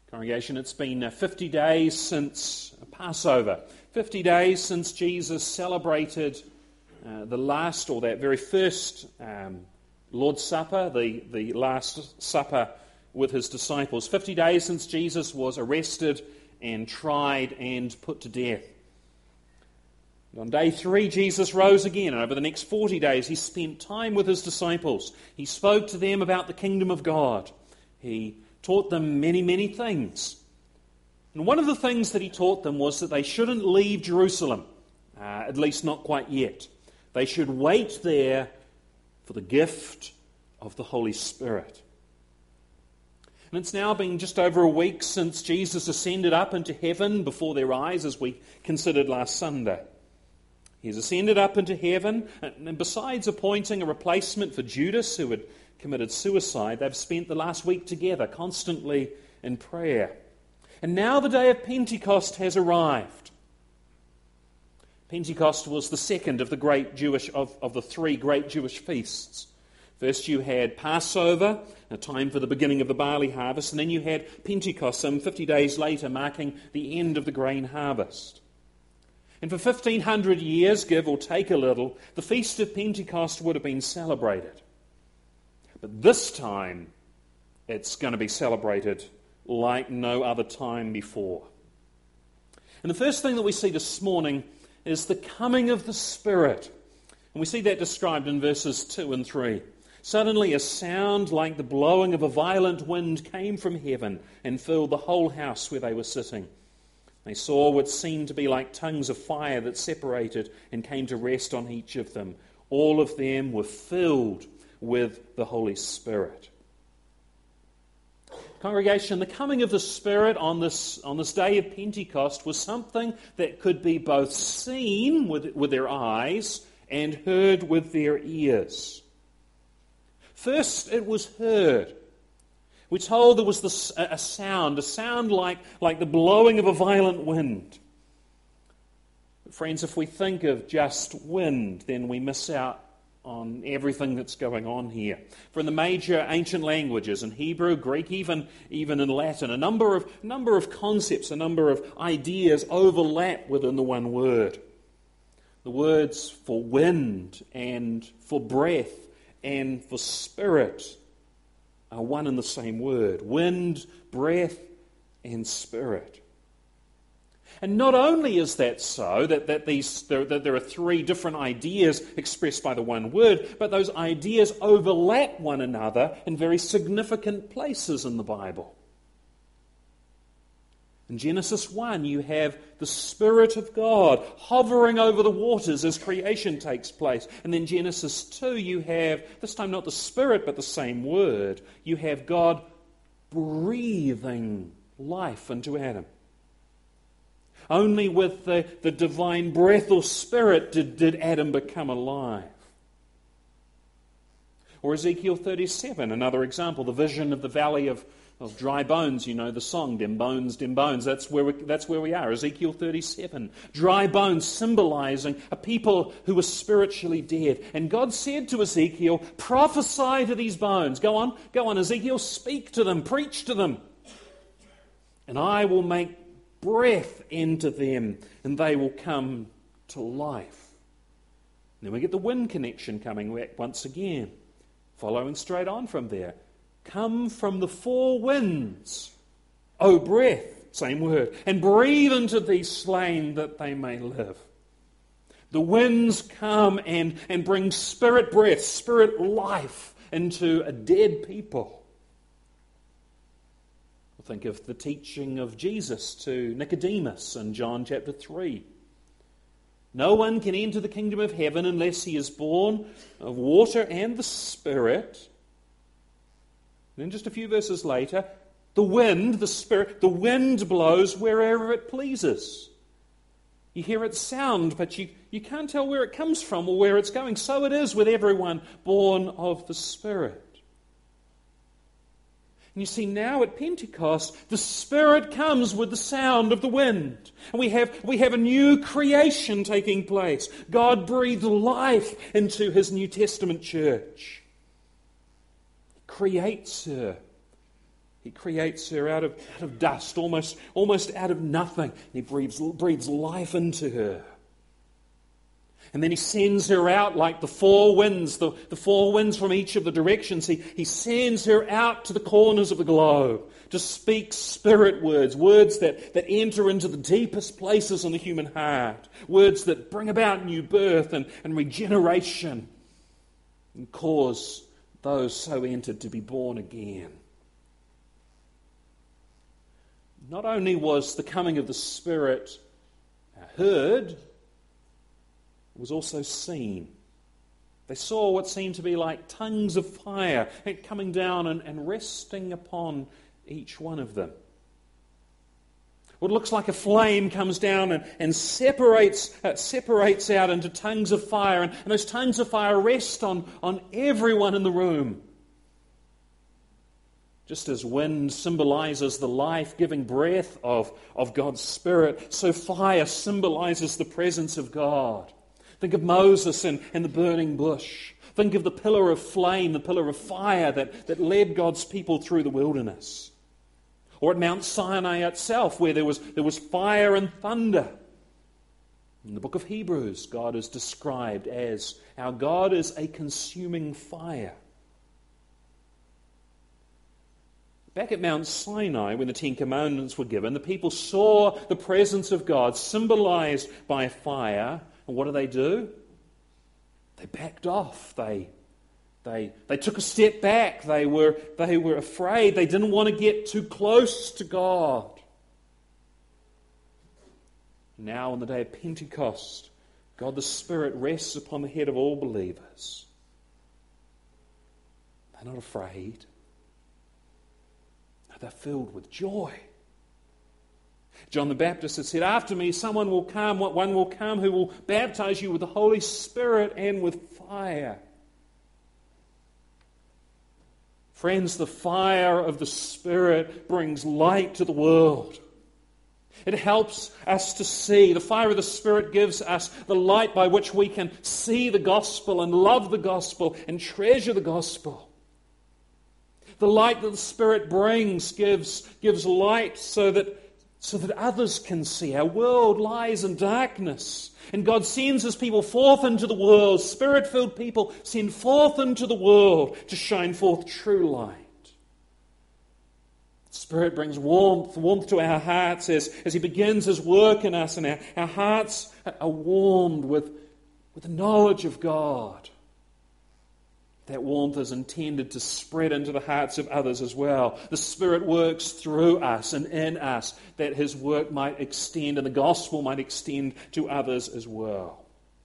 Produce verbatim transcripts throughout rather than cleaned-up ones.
Congregation, it's been uh, fifty days since Passover. fifty days since Jesus celebrated uh, the last, or that very first um, Lord's Supper, the, the Last Supper with his disciples. fifty days since Jesus was arrested and tried and put to death. And on day three, Jesus rose again, and over the next forty days, he spent time with his disciples. He spoke to them about the kingdom of God. He taught them many, many things. And one of the things that he taught them was that they shouldn't leave Jerusalem, uh, at least not quite yet. They should wait there for the gift of the Holy Spirit. And it's now been just over a week since Jesus ascended up into heaven before their eyes, as we considered last Sunday. He's ascended up into heaven, and besides appointing a replacement for Judas, who had committed suicide, they've spent the last week together, constantly in prayer. And now the day of Pentecost has arrived. Pentecost was the second of the great Jewish of, of the three great Jewish feasts. First you had Passover, a time for the beginning of the barley harvest, and then you had Pentecost, some fifty days later, marking the end of the grain harvest. And for fifteen hundred years, give or take a little, the Feast of Pentecost would have been celebrated. But this time, it's going to be celebrated like no other time before. And the first thing that we see this morning is the coming of the Spirit. And we see that described in verses two and three. Suddenly a sound like the blowing of a violent wind came from heaven and filled the whole house where they were sitting. They saw what seemed to be like tongues of fire that separated and came to rest on each of them. All of them were filled with the Holy Spirit. Congregation, the coming of the Spirit on this, on this day of Pentecost was something that could be both seen with, with their eyes and heard with their ears. First, it was heard. We're told there was this, a sound, a sound like, like the blowing of a violent wind. But friends, if we think of just wind, then we miss out on everything that's going on here. For in the major ancient languages, in Hebrew, Greek, even, even in Latin, a number of, number of concepts, a number of ideas overlap within the one word. The words for wind and for breath and for spirit are one and the same word. Wind, breath, and spirit. And not only is that so, that, that, these, there, that there are three different ideas expressed by the one word, but those ideas overlap one another in very significant places in the Bible. In Genesis one, you have the Spirit of God hovering over the waters as creation takes place. And then Genesis two, you have, this time not the Spirit, but the same word. You have God breathing life into Adam. Only with the, the divine breath or spirit did, did Adam become alive. Or Ezekiel thirty-seven, another example, the vision of the valley of, of dry bones. You know the song, Dim Bones, Dim Bones. That's where, we, that's where we are, Ezekiel thirty-seven. Dry bones symbolizing a people who were spiritually dead. And God said to Ezekiel, prophesy to these bones. Go on, go on, Ezekiel, speak to them, preach to them. And I will make breath into them, and they will come to life. And then we get the wind connection coming back once again, following straight on from there. Come from the four winds, O breath, same word, and breathe into these slain that they may live. The winds come and, and bring spirit breath, spirit life into a dead people. Think of the teaching of Jesus to Nicodemus in John chapter three. No one can enter the kingdom of heaven unless he is born of water and the Spirit. And then just a few verses later, the wind, the Spirit, the wind blows wherever it pleases. You hear its sound, but you, you can't tell where it comes from or where it's going. So it is with everyone born of the Spirit. And you see, now at Pentecost, the Spirit comes with the sound of the wind. And we have, we have a new creation taking place. God breathed life into His New Testament church. He creates her. He creates her out of, out of dust, almost, almost out of nothing. He breathes, breathes life into her. And then he sends her out like the four winds, the, the four winds from each of the directions. He, he sends her out to the corners of the globe to speak spirit words, words that, that enter into the deepest places in the human heart, words that bring about new birth and, and regeneration and cause those so entered to be born again. Not only was the coming of the Spirit heard, it was also seen. They saw what seemed to be like tongues of fire coming down and, and resting upon each one of them. What looks like a flame comes down and, and separates uh, separates out into tongues of fire, and, and those tongues of fire rest on, on everyone in the room. Just as wind symbolizes the life-giving breath of, of God's Spirit, so fire symbolizes the presence of God. Think of Moses and, and the burning bush. Think of the pillar of flame, the pillar of fire that, that led God's people through the wilderness. Or at Mount Sinai itself, where there was, there was fire and thunder. In the book of Hebrews, God is described as, our God is a consuming fire. Back at Mount Sinai, when the Ten Commandments were given, the people saw the presence of God symbolized by fire. And what do they do? They backed off. They, they, they took a step back. They were, they were afraid. They didn't want to get too close to God. Now, on the day of Pentecost, God the Spirit rests upon the head of all believers. They're not afraid. They're filled with joy. John the Baptist had said, after me someone will come, one will come who will baptize you with the Holy Spirit and with fire. Friends, the fire of the Spirit brings light to the world. It helps us to see. The fire of the Spirit gives us the light by which we can see the gospel and love the gospel and treasure the gospel. The light that the Spirit brings gives, gives light so that, so that others can see. Our world lies in darkness. And God sends His people forth into the world. Spirit-filled people send forth into the world to shine forth true light. The Spirit brings warmth, warmth to our hearts as, as He begins His work in us. And our, our hearts are warmed with, with the knowledge of God. That warmth is intended to spread into the hearts of others as well. The Spirit works through us and in us that His work might extend and the gospel might extend to others as well.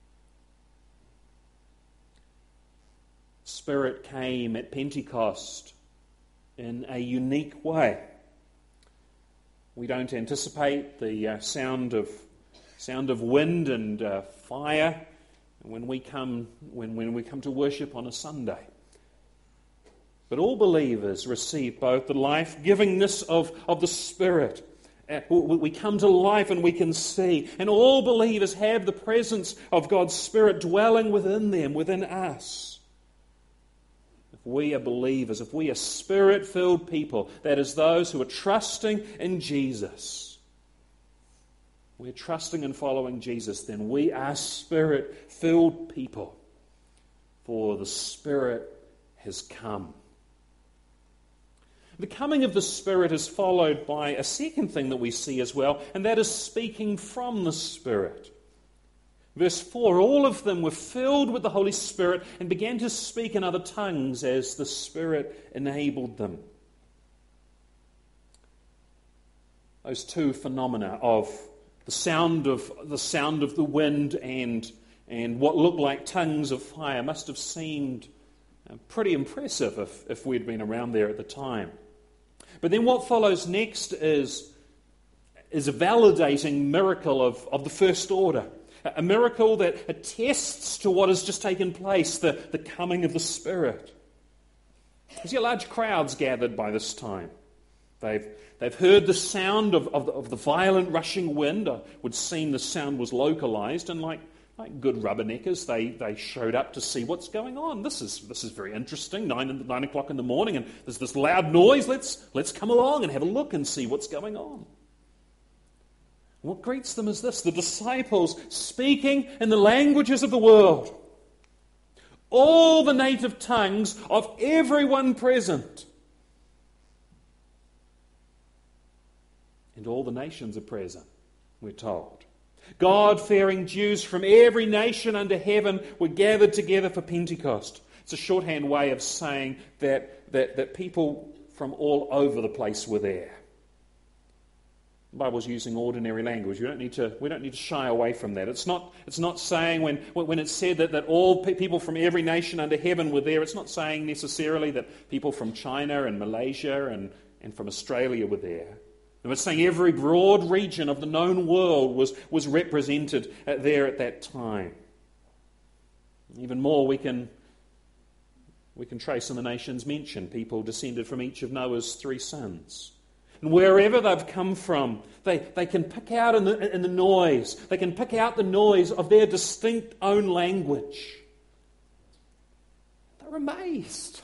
Spirit came at Pentecost in a unique way. We don't anticipate the uh, sound of sound of wind and uh, fire when we come when, when we come to worship on a Sunday. But all believers receive both the life-givingness of, of the Spirit. Uh, we come to life and we can see. And all believers have the presence of God's Spirit dwelling within them, within us. If we are believers, if we are Spirit-filled people, that is those who are trusting in Jesus, we're trusting and following Jesus, then we are Spirit-filled people. For the Spirit has come. The coming of the Spirit is followed by a second thing that we see as well, and that is speaking from the Spirit. Verse four, all of them were filled with the Holy Spirit and began to speak in other tongues as the Spirit enabled them. Those two phenomena of the sound of the sound of the wind and, and what looked like tongues of fire must have seemed pretty impressive if, if we'd been around there at the time. But then what follows next is, is a validating miracle of, of the first order. A miracle that attests to what has just taken place, the, the coming of the Spirit. You see large crowds gathered by this time. They've, they've heard the sound of, of, the, of the violent rushing wind. It would seem the sound was localized, and like Like good rubberneckers, they, they showed up to see what's going on. This is this is very interesting. Nine nine o'clock in the morning, and there's this loud noise. Let's let's come along and have a look and see what's going on. What greets them is this: the disciples speaking in the languages of the world, all the native tongues of everyone present, and all the nations are present. We're told. God-fearing Jews from every nation under heaven were gathered together for Pentecost. It's a shorthand way of saying that, that, that people from all over the place were there. The Bible's using ordinary language. We don't need to, we don't need to shy away from that. It's not, it's not saying, when, when it's said that, that all pe- people from every nation under heaven were there, it's not saying necessarily that people from China and Malaysia and, and from Australia were there. And it's saying every broad region of the known world was, was represented there at that time. Even more, we can, we can trace in the nations mentioned people descended from each of Noah's three sons. And wherever they've come from, they, they can pick out in the, in the noise, they can pick out the noise of their distinct own language. They're amazed.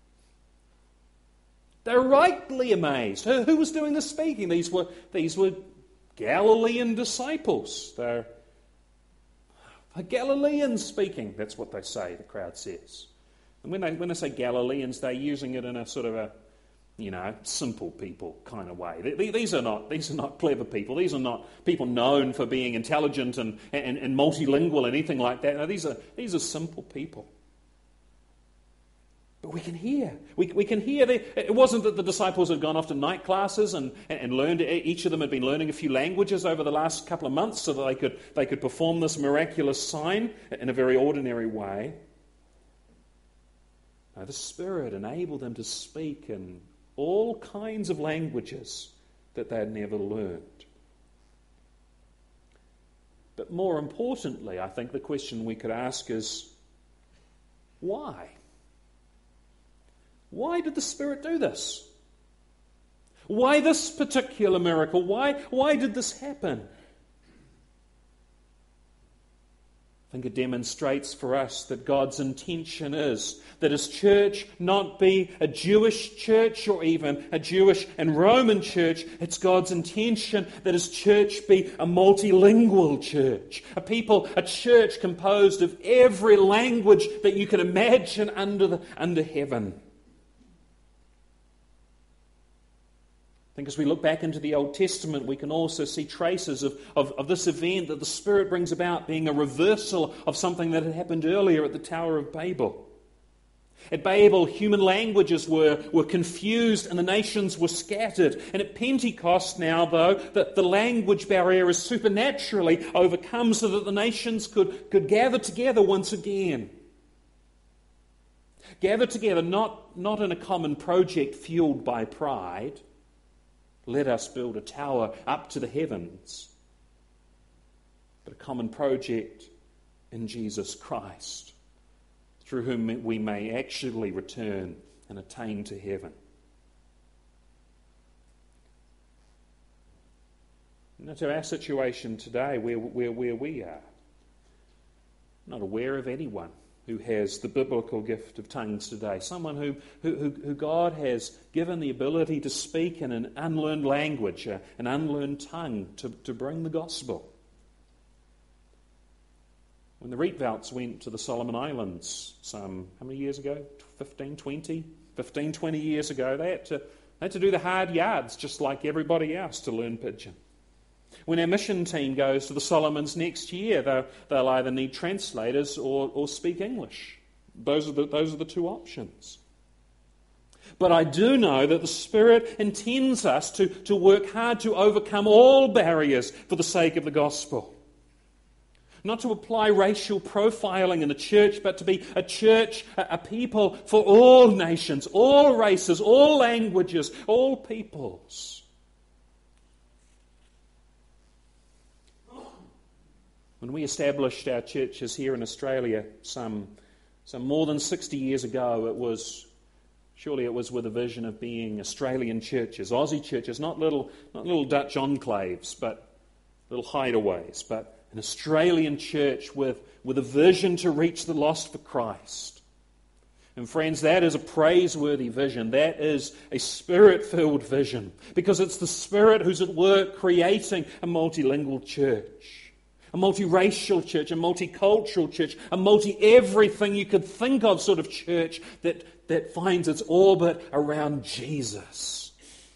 They're rightly amazed. Who, who was doing the speaking? These were, these were Galilean disciples. They're, they're Galileans speaking. That's what they say, the crowd says. And when they, when they say Galileans, they're using it in a sort of a, you know, simple people kind of way. These are not, these are not clever people. These are not people known for being intelligent and, and, and multilingual, anything like that. No, these are, these are simple people. But we can hear. We, we can hear. The, it wasn't that the disciples had gone off to night classes and, and learned. Each of them had been learning a few languages over the last couple of months so that they could, they could perform this miraculous sign in a very ordinary way. No, the Spirit enabled them to speak in all kinds of languages that they had never learned. But more importantly, I think the question we could ask is, why? Why did the Spirit do this? Why this particular miracle? Why, why did this happen? I think it demonstrates for us that God's intention is that His church not be a Jewish church or even a Jewish and Roman church. It's God's intention that His church be a multilingual church. A people, a church composed of every language that you can imagine under, the, under heaven. I think as we look back into the Old Testament, we can also see traces of, of, of this event that the Spirit brings about being a reversal of something that had happened earlier at the Tower of Babel. At Babel, human languages were, were confused and the nations were scattered. And at Pentecost now, though, the, the language barrier is supernaturally overcome so that the nations could, could gather together once again. Gather together not, not in a common project fueled by pride. Let us build a tower up to the heavens. But a common project in Jesus Christ, through whom we may actually return and attain to heaven. Now, to our situation today, where, where, where we are, I'm not aware of anyone who has the biblical gift of tongues today. Someone who, who, who God has given the ability to speak in an unlearned language, uh, an unlearned tongue, to, to bring the gospel. When the Rietvelds went to the Solomon Islands some, how many years ago? fifteen, twenty? fifteen, twenty years ago, they had to, they had to do the hard yards just like everybody else to learn Pidgin. When our mission team goes to the Solomons next year, they'll, they'll either need translators or, or speak English. Those are, the, those are the two options. But I do know that the Spirit intends us to, to work hard to overcome all barriers for the sake of the gospel. Not to apply racial profiling in the church, but to be a church, a, a people for all nations, all races, all languages, all peoples. When we established our churches here in Australia some, some more than sixty years ago, it was, surely it was with a vision of being Australian churches, Aussie churches, not little, not little Dutch enclaves, but little hideaways, but an Australian church with, with a vision to reach the lost for Christ. And friends, that is a praiseworthy vision. That is a Spirit-filled vision, because it's the Spirit who's at work creating a multilingual church, a multiracial church, a multicultural church, a multi-everything you could think of sort of church that, that finds its orbit around Jesus.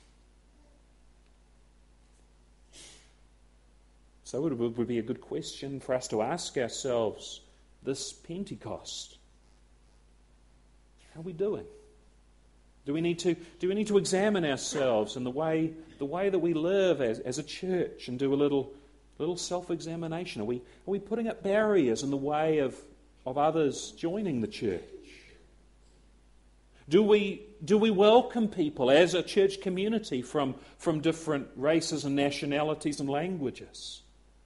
So it would be a good question for us to ask ourselves this Pentecost. How are we doing? Do we need to, do we need to examine ourselves in the way, the way that we live as, as a church and do a little, little self-examination? Are we, are we putting up barriers in the way of, of others joining the church? Do we, do we welcome people as a church community from, from different races and nationalities and languages?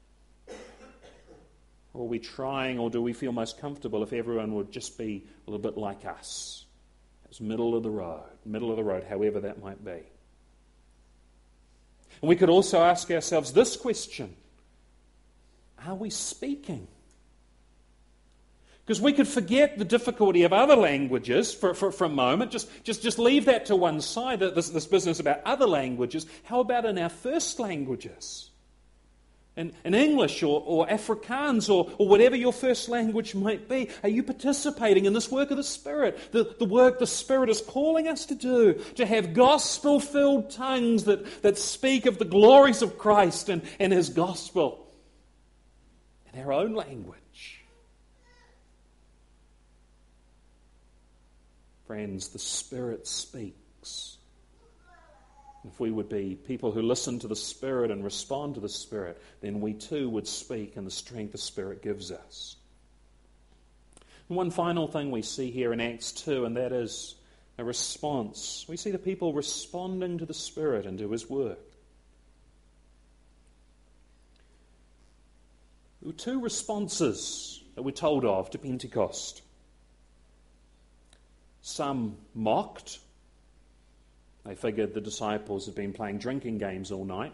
Or are we trying, or do we feel most comfortable if everyone would just be a little bit like us? It's middle of the road, middle of the road, however that might be. And we could also ask ourselves this question: are we speaking? Because we could forget the difficulty of other languages for, for, for a moment. Just, just, just leave that to one side, this, this business about other languages. How about in our first languages? In, in English or, or Afrikaans or, or whatever your first language might be, are you participating in this work of the Spirit? The, the work the Spirit is calling us to do, to have gospel-filled tongues that, that speak of the glories of Christ and, and His gospel in our own language. Friends, the Spirit speaks. If we would be people who listen to the Spirit and respond to the Spirit, then we too would speak in the strength the Spirit gives us. And one final thing we see here in Acts two, and that is a response. We see the people responding to the Spirit and to His work. There were two responses that we're told of to Pentecost. Some mocked. They figured the disciples had been playing drinking games all night.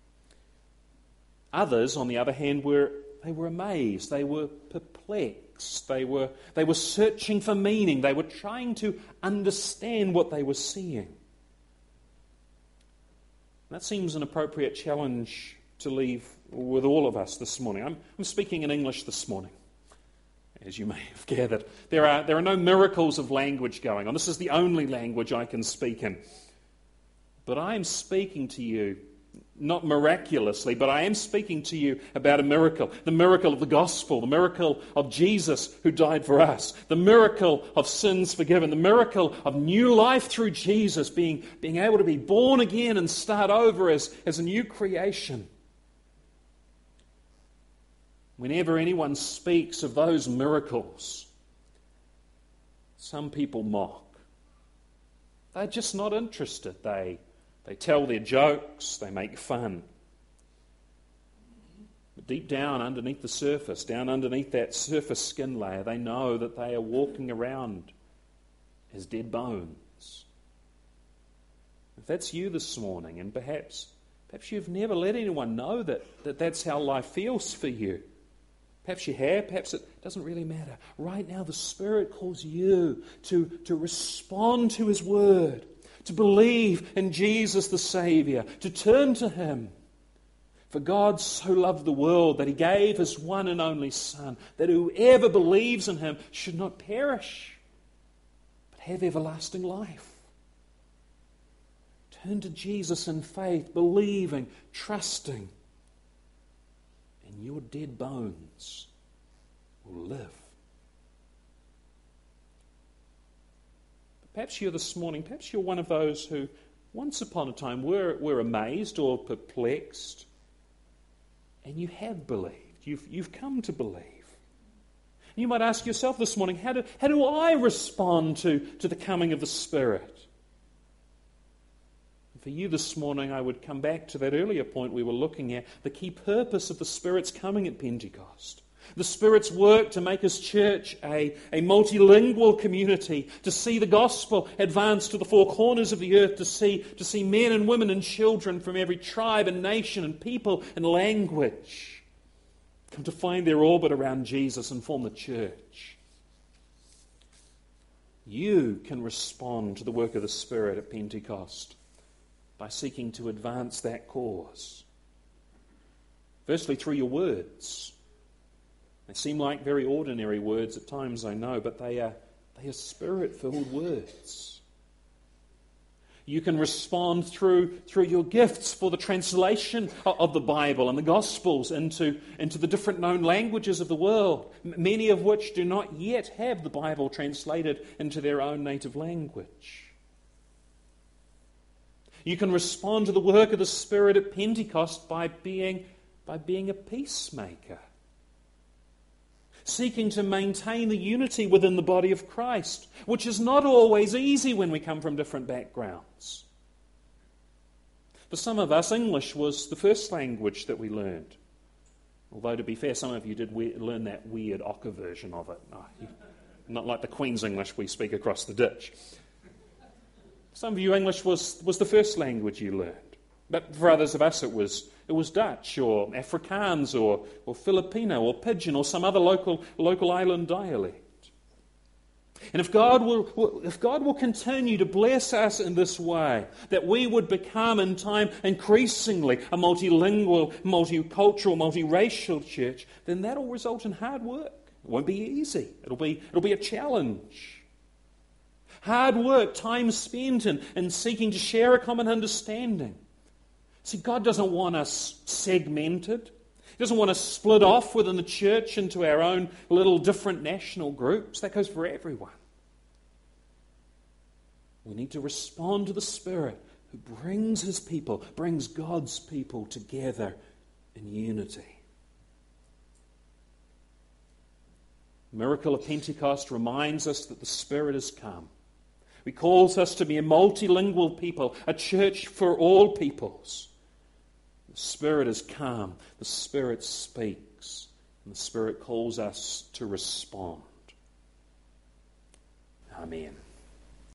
Others, on the other hand, were they were amazed. They were perplexed. They were, they were searching for meaning. They were trying to understand what they were seeing. That seems an appropriate challenge to leave with all of us this morning. I'm, I'm speaking in English this morning, as you may have gathered. There are, there are no miracles of language going on. This is the only language I can speak in. But I am speaking to you, not miraculously, but I am speaking to you about a miracle. The miracle of the gospel, the miracle of Jesus who died for us, the miracle of sins forgiven, the miracle of new life through Jesus, being, being able to be born again and start over as, as a new creation. Whenever anyone speaks of those miracles, some people mock. They're just not interested. They They tell their jokes, they make fun. But deep down underneath the surface, down underneath that surface skin layer, they know that they are walking around as dead bones. If that's you this morning, and perhaps perhaps you've never let anyone know that, that that's how life feels for you. Perhaps you have, perhaps it doesn't really matter. Right now the Spirit calls you to, to respond to His Word, to believe in Jesus the Saviour, to turn to Him. For God so loved the world that He gave His one and only Son, that whoever believes in Him should not perish, but have everlasting life. Turn to Jesus in faith, believing, trusting, and your dead bones will live. Perhaps you're this morning, perhaps you're one of those who once upon a time were, were amazed or perplexed, and you have believed. You've, you've come to believe. And you might ask yourself this morning, how do, how do I respond to, to the coming of the Spirit? And for you this morning, I would come back to that earlier point we were looking at, the key purpose of the Spirit's coming at Pentecost. The Spirit's work to make His church a, a multilingual community, to see the gospel advance to the four corners of the earth, to see, to see men and women and children from every tribe and nation and people and language come to find their orbit around Jesus and form the church. You can respond to the work of the Spirit at Pentecost by seeking to advance that cause. Firstly, through your words. They seem like very ordinary words at times, I know, but they are, they are Spirit-filled words. You can respond through, through your gifts for the translation of the Bible and the Gospels into, into the different known languages of the world, many of which do not yet have the Bible translated into their own native language. You can respond to the work of the Spirit at Pentecost by being, by being a peacemaker, seeking to maintain the unity within the body of Christ, which is not always easy when we come from different backgrounds. For some of us, English was the first language that we learned. Although, to be fair, some of you did we- learn that weird Ocker version of it. Oh, not like the Queen's English we speak across the ditch. Some of you, English was, was the first language you learned. But for others of us, it was it was Dutch or Afrikaans or, or Filipino or Pidgin or some other local local island dialect. And if God will if God will continue to bless us in this way, that we would become in time increasingly a multilingual, multicultural, multiracial church, then that will result in hard work. It won't be easy. It'll be it'll be a challenge. Hard work, time spent in, in seeking to share a common understanding. See, God doesn't want us segmented. He doesn't want us split off within the church into our own little different national groups. That goes for everyone. We need to respond to the Spirit who brings His people, brings God's people together in unity. The miracle of Pentecost reminds us that the Spirit has come. He calls us to be a multilingual people, a church for all peoples. The Spirit has come, the Spirit speaks, and the Spirit calls us to respond. Amen.